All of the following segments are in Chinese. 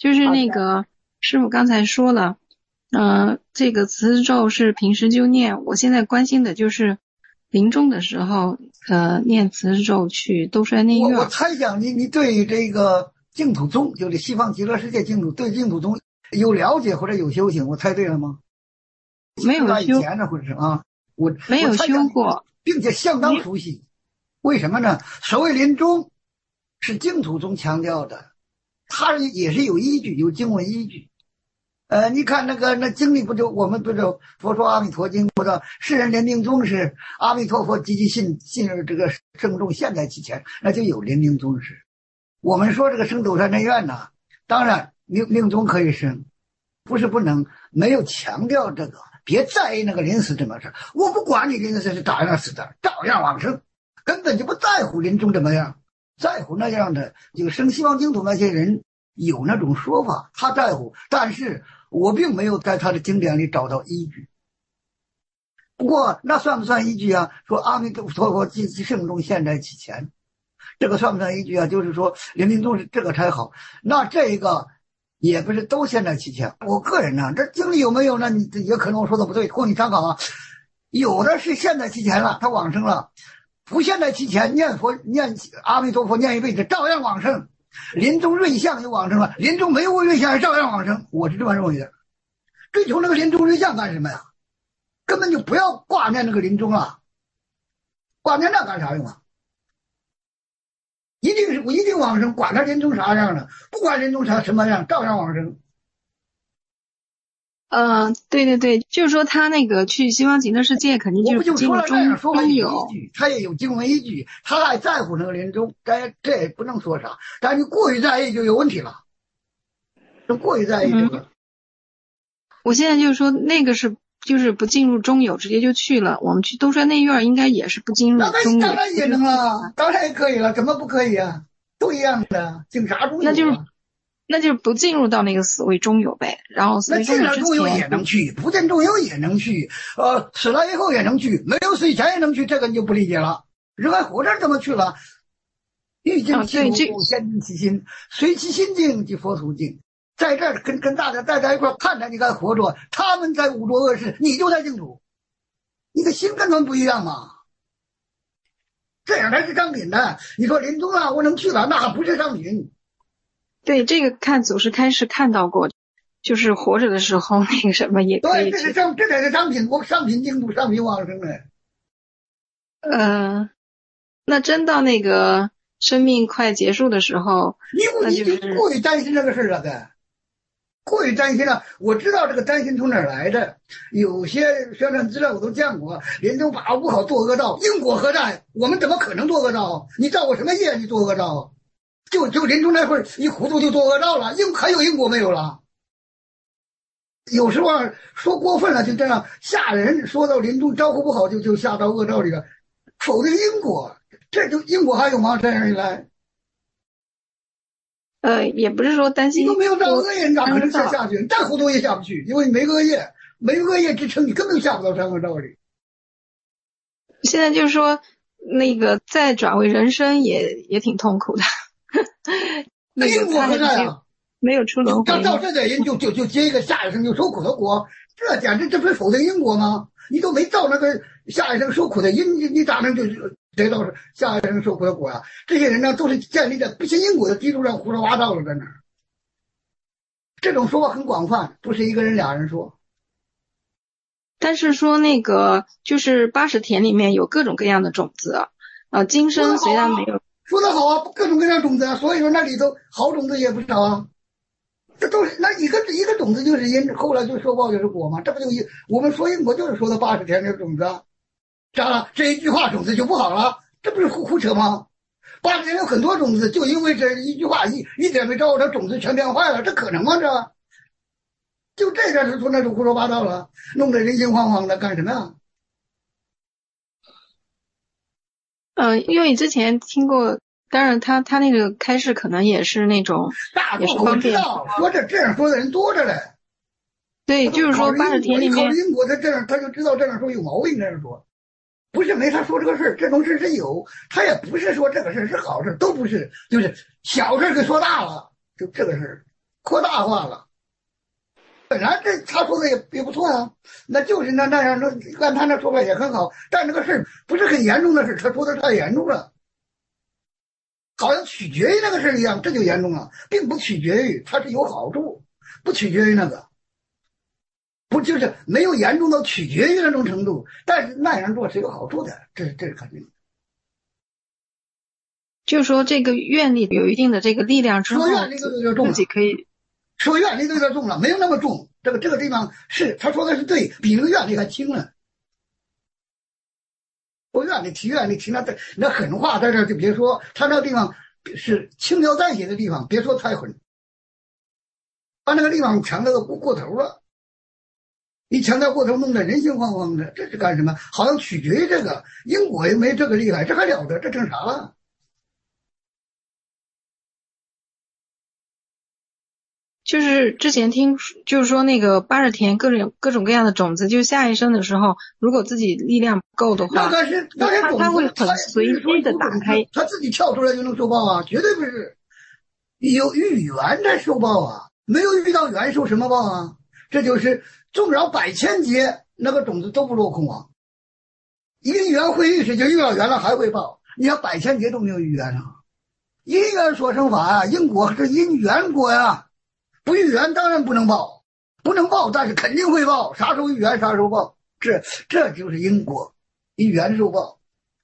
就是那个师傅刚才说了，这个慈咒是平时就念，我现在关心的就是临终的时候，念慈咒去兜率内院。 我猜想你对这个净土宗，就是西方极乐世界净土，对净土宗有了解或者有修行，我猜对了吗？ 没有修， 以前呢，或者是我没有修过， 并且相当熟悉。为什么呢？所谓临终是净土宗强调的，它也是有依据，有经文依据。你看那经历不就我们不就佛说阿弥陀经，不知道世人临命终时，阿弥陀佛积极信这个圣众现在其前，那就有临命终时。我们说这个升斗山内院呢，当然命终可以升，不是不能，没有强调这个，别在意那个临死怎么事，我不管你临死是咋样死的，照样往生，根本就不在乎临终怎么样，在乎那样的就生西方净土那些人有那种说法，他在乎，但是我并没有在他的经典里找到依据。不过那算不算依据啊？说阿弥陀佛积极圣众现在其前，这个算不算依据啊？就是说临命终是这个才好，那这个也不是都现在其前。我个人呢，这经历有没有呢？你也可能我说的不对，供你参考啊。有的是现在其前了，他往生了，不现在其前念佛念阿弥陀佛念一辈子照样往生，临终瑞相就往生了，临终没有瑞相照样往生，我是这么认为的。追求那个临终瑞相干什么呀？根本就不要挂念那个临终了，挂念那干啥用啊？一定往生，管他临终啥样的，不管临终啥什么样，照样往生。 对对对，就是说他那个去西方极乐世界肯定我不就说了那样说法有依据，他也有经文依据，他还在乎那个临终，这也不能说啥，但你过于在意就有问题了，这过于在意这个。 我现在就是说那个是就是不进入中有，直接就去了。我们去兜率内院应该也是不进入中有， 当然也能了，当然也可以了，怎么不可以啊？都一样的，进啥中有啊？ 那就是不进入到那个死为中有呗，然后死为中有之前， 那进了中有也能去，不进中有也能去，死了以后也能去，没有死以前也能去，这个你就不理解了。人还活着怎么去了？欲尽其无，先尽其心，随其心境即佛土境。在这儿跟大家在一块看着，你该活着，他们在五浊恶世，你就在净土，你的心跟他们不一样嘛。这样才是商品的。你说临终了，我能去了，那不是商品。 对，这个看祖师开示看到过，就是活着的时候那个什么也可以。 对，这才是商品，我商品净土，商品往生的。 那真到那个生命快结束的时候， 你就过于担心这个事了的，过于担心了。我知道这个担心从哪儿来的，有些宣传资料我都见过，临终把握不好做恶道，因果何在？我们怎么可能做恶道？你造过什么业？你做恶道？就临终那会儿，一糊涂就做恶道了，还有因果没有了？有时候说过分了，就这样吓人，说到临终招呼不好，就下到恶道里了，否定因果，这就因果还有吗？这样一来， 也不是说担心， 你都没有造恶业，你咋可能下去？再糊涂也下不去，因为你没恶业，没恶业支撑，你根本下不到三恶道里。 现在就是说，那个再转为人生也挺痛苦的。 那因果何在啊？ 没有出轮回。 照这点人就接一个下一生就受苦的果，这简直这不是否定因果吗？你都没造那个下一生受苦的因，你咋能就得到下一生受苦的果啊？这些人呢，都是建立在不信因果的基础上胡说八道了，在那儿。这种说法很广泛，不是一个人俩人说。 但是说那个就是80田里面有各种各样的种子，今生虽然没有。 说得好啊，各种各样种子啊，所以说那里头好种子也不少啊。这都是那一个种子就是因，后来就受报就是果嘛，这不就我们说因果就是说的80田的种子啊，咋了？这一句话种子就不好了？这不是胡扯吗？80田有很多种子，就因为这一句话一点没招，这种子全变坏了，这可能吗？这就这点是说那种胡说八道了，弄得人心惶惶的干什么呀？ 因为你之前听过，当然他那个开示可能也是那种，也是方便。 说这样说的人多着嘞。 对，就是说80田里面， 因果他这样他就知道这样说有毛病，这样说，不是没他说这个事，这种事是有，他也不是说这个事是好事，都不是，就是小事给说大了，就这个事。 扩大化了。本来他说的也不错啊，那就是那样，按他那说法也很好，但这个事不是很严重的事，他说的太严重了，好像取决于那个事一样，这就严重了，并不取决于它是有好处，不取决于那个，不就是没有严重到取决于那种程度，但是那样做是有好处的，这是肯定的。 就是说这个愿力有一定的这个力量之后， 说愿力都有点重了， 自己可以说愿力都有点重了，没有那么重。这个地方是他说的是对，比那个愿力还轻呢。说愿力提那狠话在这就别说，他那个地方是轻描淡写的地方，别说太狠，把那个地方强调的过头了。一强调过头，弄得人心惶惶的，这是干什么？好像取决于这个因果也没这个厉害，这还了得？这成啥了？ 就是之前听就是说那个八日田各种各样的种子，就下一生的时候，如果自己力量不够的话，他会很随机的打开， 他自己跳出来就能受报啊，绝对不是有遇缘才受报啊，没有遇到缘受什么报啊？这就是纵扰百千劫，那个种子都不落空啊。因缘会遇时就遇到缘了，还会报。你看百千劫都没有遇缘啊，因缘所生法啊，因果是因缘果呀。不遇缘当然不能报，不能报，但是肯定会报。啥时候遇缘啥时候报，这就是因果，因缘受报。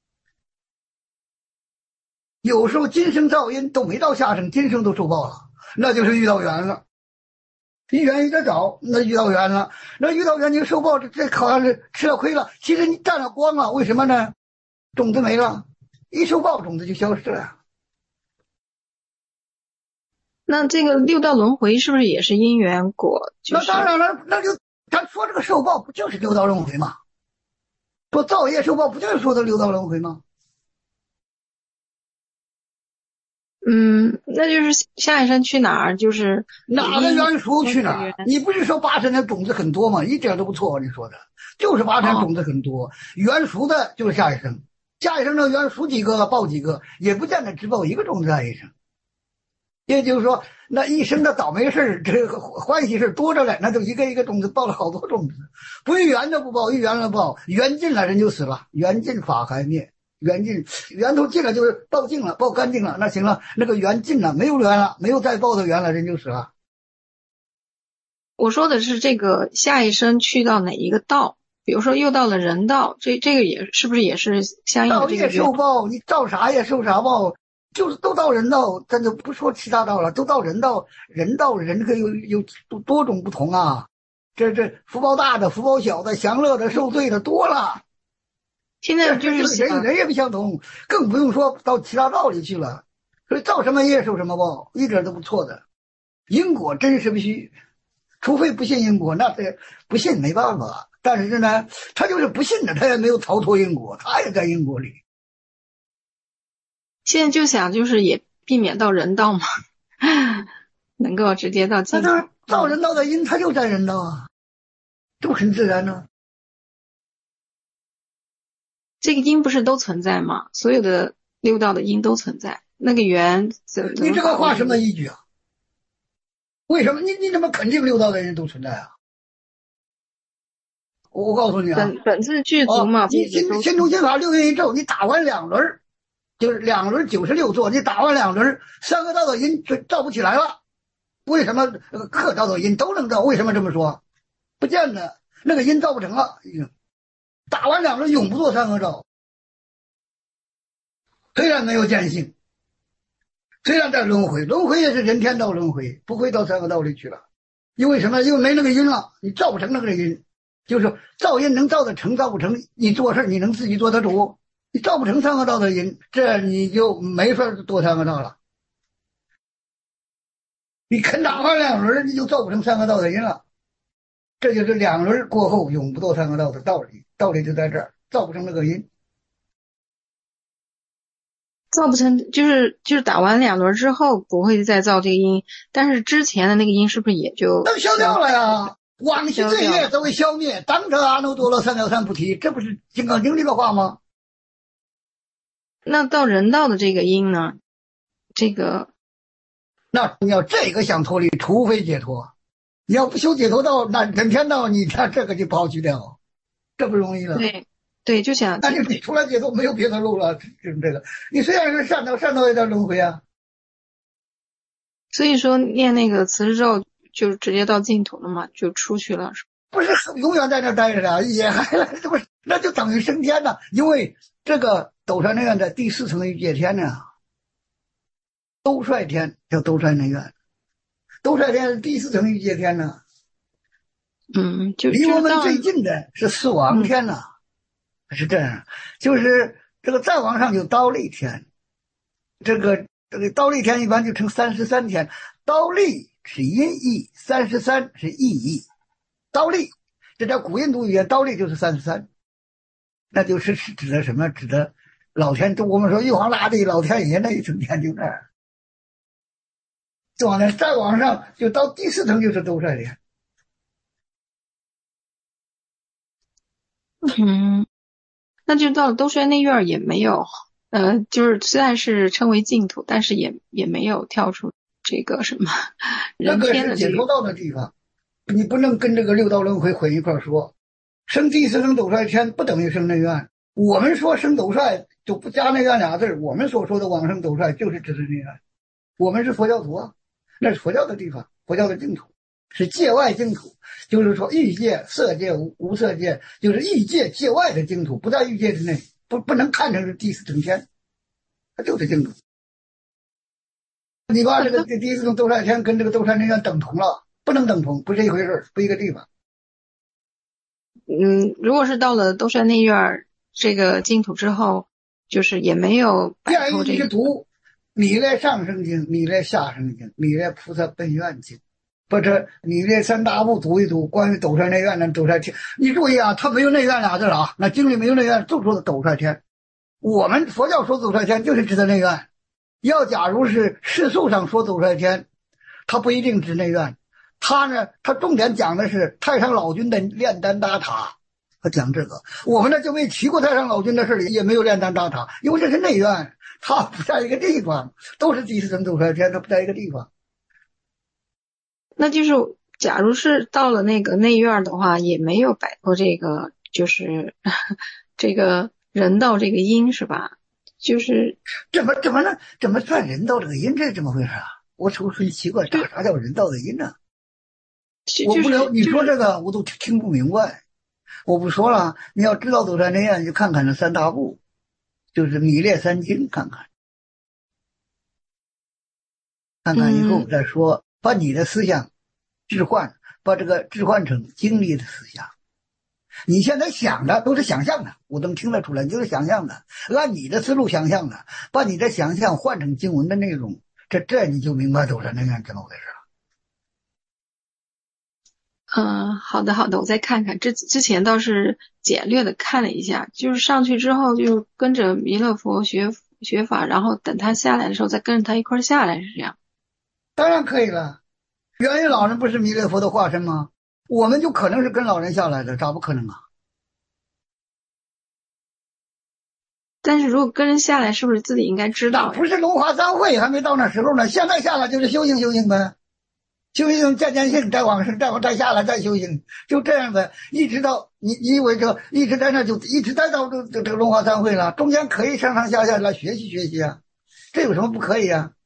有时候今生造因都没到下生，今生都受报了，那就是遇到缘了。遇缘遇得早，那遇到缘了，那遇到缘你受报，这好像是吃了亏了。其实你占了光了，为什么呢？种子没了，一受报种子就消失了。 那这个六道轮回是不是也是因缘果？ 那当然了，那就咱说这个受报不就是六道轮回吗？说造业受报不就是说的六道轮回吗？ 那就是下一生去哪儿，就是哪个缘熟去哪儿。你不是说八成的种子很多吗？一点都不错，你说的就是八成种子很多，缘熟的就是下一生，下一生的缘熟几个报几个，也不见得只报一个种子下一生。也就是说，那一生的倒霉事这个欢喜事多着嘞，那就一个一个种子报了好多种子，不遇缘的不报，遇缘了报，缘尽了人就死了，缘尽法还灭，缘尽源头尽了就是报尽了，报干净了，那行了，那个缘尽了，没有缘了，没有再报的缘了，人就死了。 我说的是这个下一生去到哪一个道，比如说又到了人道，这个也是不是也是相应的这个受报，你造啥业受啥报。就是都到人道，咱就不说其他道了，都到人道，人可有多种不同啊。这福报大的、福报小的、享乐的、受罪的多了。 现在就是人也不相同，更不用说到其他道里去了。所以造什么业受什么报，一点都不错的。因果真实不虚，除非不信因果，那这不信没办法。但是呢，他就是不信的，他也没有逃脱因果，他也在因果里。 现在就想就是也避免到人道嘛，能够直接到净土。 那造人道的因，它就在人道啊，这不很自然呢？ 这个因不是都存在吗？所有的六道的因都存在，那个缘你这个话什么依据啊？为什么你怎么肯定六道的因都存在啊？我告诉你啊， 本自具足嘛。 你心中心法六运一咒，你打完2轮。就是2轮96座，你打完2轮，3个道的因就造不起来了。为什么各道的因都能造？为什么这么说？不见得，那个因造不成了，已经打完2轮永不做3个道。虽然没有见性，虽然在轮回也是人天道轮回，不会到3个道里去了。因为什么？因为没那个因了，你造不成那个因。就是说造因能造得成，造不成，你做事你能自己做得主。你造不成3个道的因，这你就没法多3个道了。你肯打完2轮，你就造不成3个道的因了。这就是2轮过后永不多3个道的道理，道理就在这儿，造不成那个因。 造不成，就是打完2轮之后不会再造这个因，但是之前的那个因是不是也就都消掉了呀？往昔罪业都会消灭，当着阿耨多罗三藐三菩提，这不是《金刚经》这个话吗？ 那到人道的这个因呢？这个那你要这个想脱离，除非解脱。你要不修解脱道，那等天道你看这个就抛弃掉，这不容易了。 对，就想那你除了解脱没有别的路了，就是这个。你虽然是善道，善道也得轮回啊。 所以说念那个慈氏咒就直接到净土了嘛，就出去了。 不是永远在那待着的，也还这不是那就等于升天了。因为这个斗率内院的第4层欲界天呢，兜率天叫兜率内院，兜率天是第4层欲界天呢。 就离我们最近的是四王天呢，是这样。就是这个再往上有刀立天，这个刀立天一般就成33天，刀立是音译，33是意译。刀立，这叫古印度语言，刀立就是33，那就是指的什么？指的老天，就我们说玉皇大帝、老天爷那一层天就那儿。再往上就到第4层就是兜率天。 那就到了兜率内院也没有，就是虽然是称为净土，但是也没有跳出这个什么人天的那个是解脱道的地方。你不能跟这个六道轮回混一块说，升第4层斗率天不等于升内院。我们说升斗率就不加内院俩字，我们所说的往生斗率就是指的内院。我们是佛教徒啊，那是佛教的地方，佛教的净土，是界外净土，就是说欲界、色界、无色界，就是欲界界外的净土，不在欲界之内，不能看成是第4层天，它就是净土。你把这个第4层斗率天跟这个斗率内院等同了。不能等同，不是一回事，不一个地方。 如果是到了兜率内院这个净土之后，就是也没有摆脱这个。 你是读弥勒上生经、弥勒下生经、弥勒菩萨本愿经，不是弥勒三大部读一读，关于斗率内院的斗率天。你注意啊，他没有内院俩字啊，那经里没有内院，就说的斗率天。我们佛教说斗率天就是指的内院。要假如是世俗上说斗率天，他不一定指内院。他呢，他重点讲的是太上老君的炼丹搭塔，他讲这个。我们呢就没提过太上老君的事里，也没有炼丹搭塔，因为这是内院，他不在一个地方，都是第4层斗率天，他不在一个地方。 那就是假如是到了那个内院的话，也没有摆脱这个，就是这个人道这个因，是吧？就是怎么算人道这个因？这是怎么回事啊？我说奇怪，啥叫人道的因呢？我不了，你说这个我都听不明白。我不说了，你要知道斗率内院，就看看那3大部，就是弥勒3经，看看以后再说，把你的思想置换，把这个置换成经历的思想。你现在想的都是想象的，我能听得出来，就是想象的，按你的思路想象的，把你的想象换成经文的内容，这你就明白斗率内院怎么回事了。 好的，我再看看。之前倒是简略的看了一下，就是上去之后就跟着弥勒佛学法，然后等他下来的时候再跟着他一块下来，是这样。 当然可以了，元宇老人不是弥勒佛的化身吗？我们就可能是跟老人下来的，咋不可能啊？ 但是如果跟人下来，是不是自己应该知道？ 不是龙华三会还没到那时候呢，现在下来就是修行呗。修行渐性，再往上，再下来，再修行，就这样的，一直到你以为这一直在那就一直待到这个龙华三会了，中间可以上下来学习啊，这有什么不可以啊？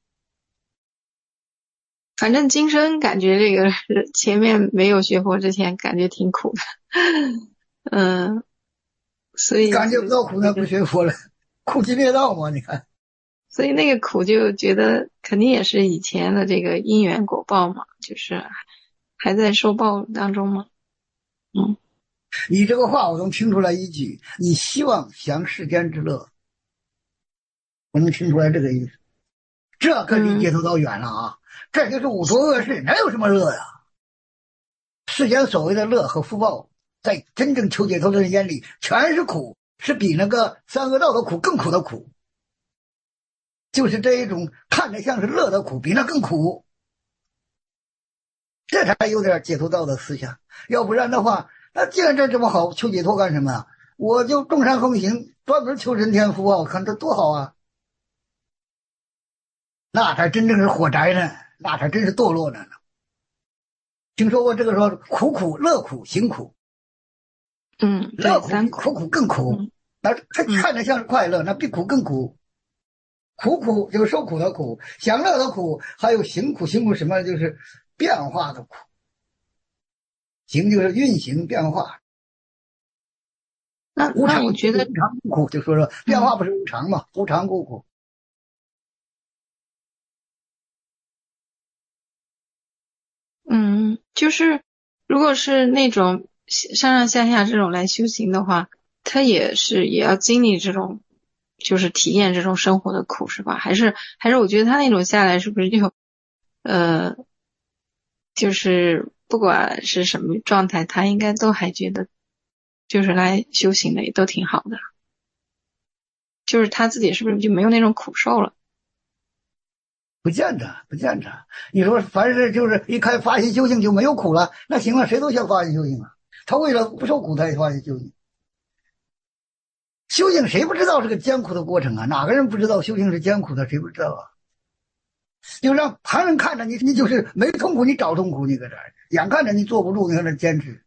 反正今生感觉这个前面没有学佛之前感觉挺苦的，所以感觉不到苦那不学佛了，苦集灭道嘛，你看。 所以那个苦就觉得肯定也是以前的这个因缘果报嘛，就是还在受报当中嘛。 你这个话我能听出来一句，你希望享世间之乐，我能听出来这个意思。这可离解脱道远了啊！这就是五浊恶世，哪有什么乐呀？世间所谓的乐和福报，在真正求解脱的人眼里全是苦，是比那个三恶道的苦更苦的苦。就是这一种看着像是乐的苦，比那更苦，这才有点解脱道的思想。要不然的话，那既然这么好，求解脱干什么啊？我就众善奉行，专门求人天福报，看这多好啊！那才真正是火宅呢， 那他真是堕落了呢。听说过这个说苦苦乐苦行苦，乐苦比苦苦更苦，那他看着像是快乐，那比苦更苦。苦苦就是受苦的苦，享乐的苦，还有行苦，行苦什么就是变化的苦，行就是运行变化。 那无常我觉得无常苦，就说变化不是无常嘛，无常故苦。 就是如果是那种上上下下这种来修行的话，他也要经历这种，就是体验这种生活的苦，是吧？还是我觉得他那种下来是不是就是不管是什么状态，他应该都还觉得就是来修行的也都挺好的，就是他自己是不是就没有那种苦受了？ 不见得，不见得。你说凡是就是一开发心修行就没有苦了，那行了，谁都想发心修行啊。他为了不受苦，他也发心修行。修行谁不知道是个艰苦的过程啊？哪个人不知道修行是艰苦的？谁不知道啊？就让旁人看着你，你就是没痛苦，你找痛苦，你搁这儿，眼看着你坐不住，你搁这坚持。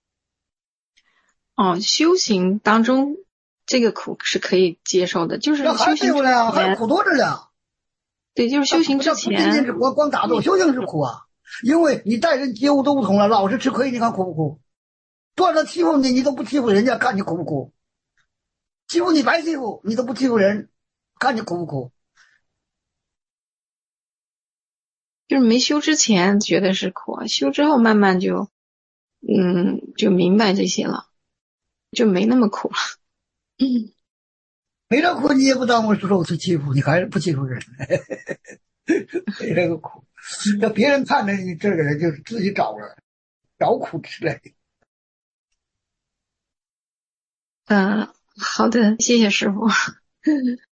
修行当中这个苦是可以接受的，就是修行之前还有苦多着呢。 对，就是修行之前， 不仅仅是光打坐，修行是苦啊，因为你待人接物都不同了，老是吃亏，你看苦不苦？多少欺负你，你都不欺负人家，看你苦不苦？欺负你白欺负，你都不欺负人，看你苦不苦？ 就是没修之前觉得是苦，修之后慢慢就明白这些了，就没那么苦了。 没这苦你也不当我受去欺负，你还是不欺负人，没这个苦。那别人看着你这个人就是自己找苦吃来。 好的，谢谢师傅。